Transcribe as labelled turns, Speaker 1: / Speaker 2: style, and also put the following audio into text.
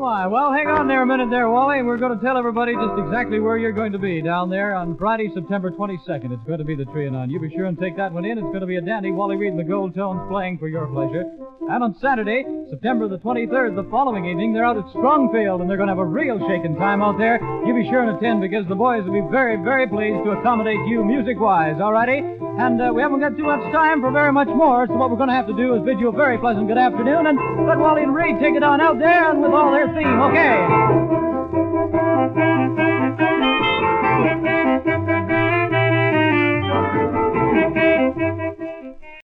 Speaker 1: my. Well, hang on there a minute there, Wally. We're going to tell everybody just exactly where you're going to be down there on Friday, September 22nd. It's going to be the Trianon. You be sure and take that one in. It's going to be a dandy. Wally Reed and the Gold Tones playing for your pleasure. And on Saturday, September the 23rd, the following evening, they're out at Strongfield, and they're going to have a real shaking time out there. You be sure and attend because the boys will be very, very pleased to accommodate you music-wise, all righty? And we haven't got too much time for very much more, so what we're going to have to do is bid you a very pleasant good afternoon, and let Wally and Reed take it on out there and with all their theme, okay?